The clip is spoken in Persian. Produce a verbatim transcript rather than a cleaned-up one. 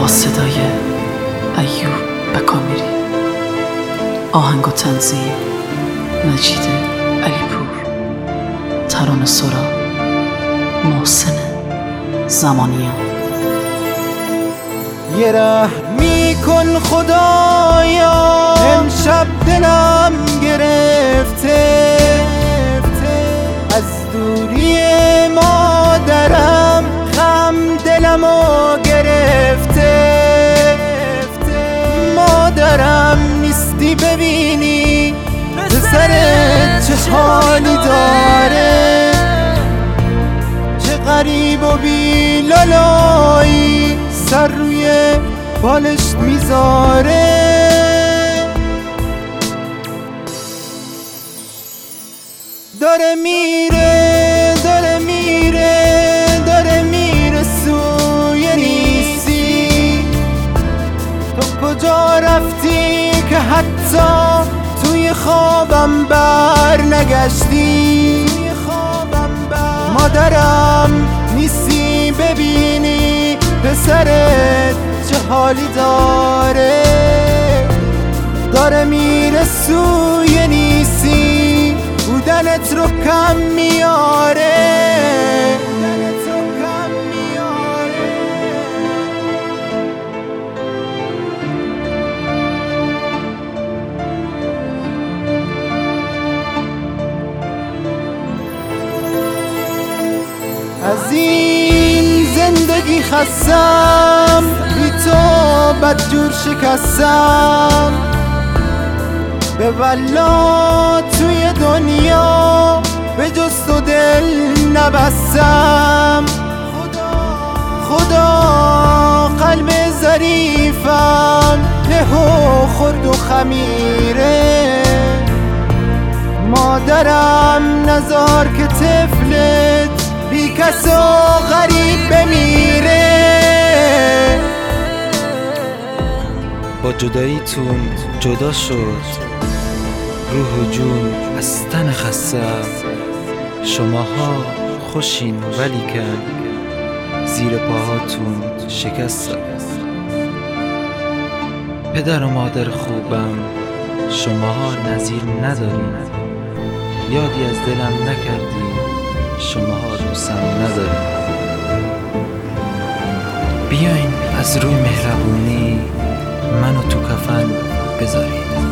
با صدای ایوب بکامیری، آهنگ و تنظیم مجید علیپور، ترانه سرا محسن زمانیان. یه رحمی کن خدایا، امشب دلم گرفته، از دوری مادرم غم دلمو گرفته. مادرم نیستی ببینی پسرت چه حالی داره، چه غریب و بی لالایی سر روی بالشت میذاره. داره میره داره میره داره میره سوی نیستی. تو کجا رفتی که حتی توی خوابم بر نگشتی؟ مادرم نیستی ببینی پسرت چه حالی داره، داره میره سوی نیستی، بودنت رو کم میاره. از این زندگی خستم، بی تو بدجور شکستم، به والا توی دنیا به جز تو دل نبستم. خدا قلب ظریفم لهو خورد و خمیره. مادرم نزار که طفلت بی کس و غریب بمیره. با جداییتون جدا شد روح و جون از تن خستم. شماها خوشین ولیکن زیر پاهاتون شکستم. پدر و مادر خوبم شماها نظیر ندارین، یادی از دلم نکردین، شماها دوستم ندارین. بیاین از روی مهربونی منو تو کفن بذارید.